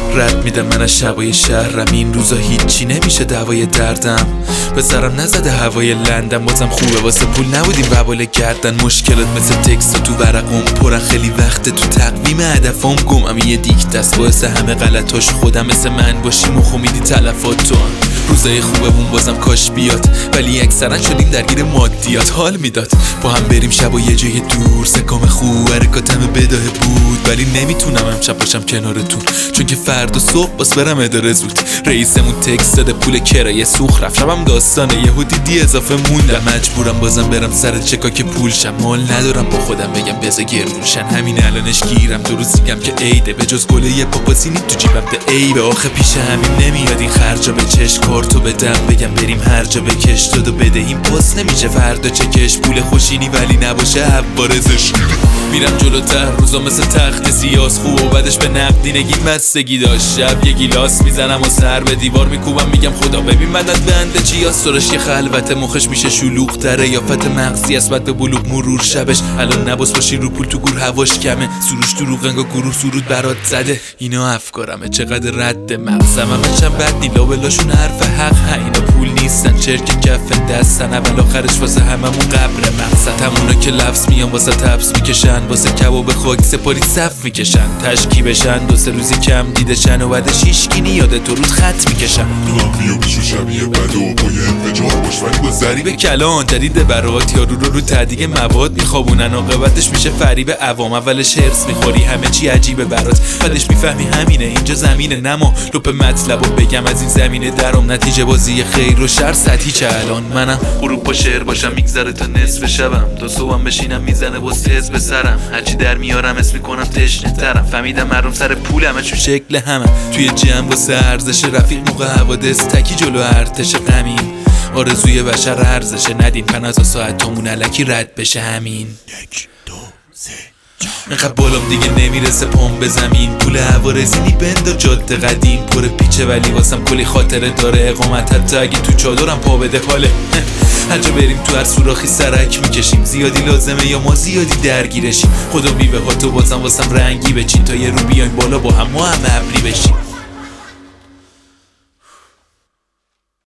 رد میدم من از شبای شهرم، این روزا هیچی نمیشه دوای دردم. به سرم نزده هوای لندن، بازم خوبه واسه پول نبودیم وبال گردن. مشکلات مثل تکستا تو ورقم پرن، خیلی وقت تو تقویم هدفم گمم. یه دیک دست باعث همه غلطاش خودم، مثل من باشی مخو میدی تلفات تو هم. روزای خوبمون بازم کاش بیاد، ولی اکثرا شدیم درگیر مادیات. حال میداد با هم بریم شب و یه جای دور، سکام خوب حرکاتم بداه بود، ولی نمیتونم امشب باشم کنارتون، چون که فردا صبح باز برم اداره زود. رئیسمون تکس داده پول کرایه سوخت رفت، شبم داستانه یهودی دی اضافه موندم. مجبورم بازم برم سر چکا که پول شم، مال ندارم با خودم بگم بذار گرونشن. همین الانش گیرم دو روز دیگم که عیده، به جز گله یه پاپاسینی تو جیبم ده عیبه. آخه پیش همین نمیاد این خرجا به چش، کارتو بدم بگم بریم هر جا بکش، دادو بدهیم پاس نمیشه فردا چکش. پول خوشینی ولی نباشه عوارضش. میرم جلوتر روزا مثل تخت سیاس، خوب و بدش به نقدینگی بستگی داشت. شب یه گیلاس میزنم و سر به دیوار میکوبم، میگم خدا ببین مدد بنده چی هست. سرش یه خلوت مخش میشه شلوغ تره، یا فت مغزی است بعد به بلوغ مرور شبش. الان نباس باشی رو پول تو گور هواش کمه، سروش دروغ انگا گروه سرود برات زده. اینا افکارمه چقدر رد مغزم، همه چند بد نیلا بلاشون حرف حق. اینا پول نیستن چرک کف دستن، اول آخرش واسه هممون قبر مقصد. همونا که لفظ میان واسه تبس میکشن، واسه کباب خاک سپاری صف میکشن. تشکی بشن دو سه روزی کم دیدشن و بعدش هیشگینی یاد تو رود خط میکشن. دو بیشو شبیه بد و با یه انفجار باش، ولی با ضریب کلان جدید برات، یارو رو تدیگ مواد میخوابونن. عاقبتش میشه فریب عوام، اولش هرس میخوری همه چی عجیبه برات، بعدش میفهمی همینه اینجا زمینه. نما لپ مطلبو بگم از این زمینه درم، نتیجه بازی خیر و شر سطحی. چه الان منم غروب با شعر باشم میگذره تا نصف شبم، تا صبحم بشینم میزنه باز تز به سرم. هرچی در میارم اسم میکنم تشنه ترم، فهمیدم مردم سر پولمه چون شکل همه. توی جمع واسه ارزش رفیق موقع حوادث، تکی جلو ارتش غمین. آرزوی بشر ارزشه ندین 50 ساعت تامون الکی رد بشه همین. 1 2 3 اینقدر بالام دیگه نمیرسه پام به زمین. پول عوارضینی بندار جاده قدیم، پر پیچه ولی واسم کلی خاطره داره. اقامت حتی اگه تو چادرم پا بده حاله. هر جا بریم تو هر سوراخی سرک میکشیم، زیادی لازمه یا ما زیادی درگیرشیم. خدا میوه ها تو بازم واسم رنگی بچین، تا یه رو بیایم بالا با هم ما هم ابری بشیم.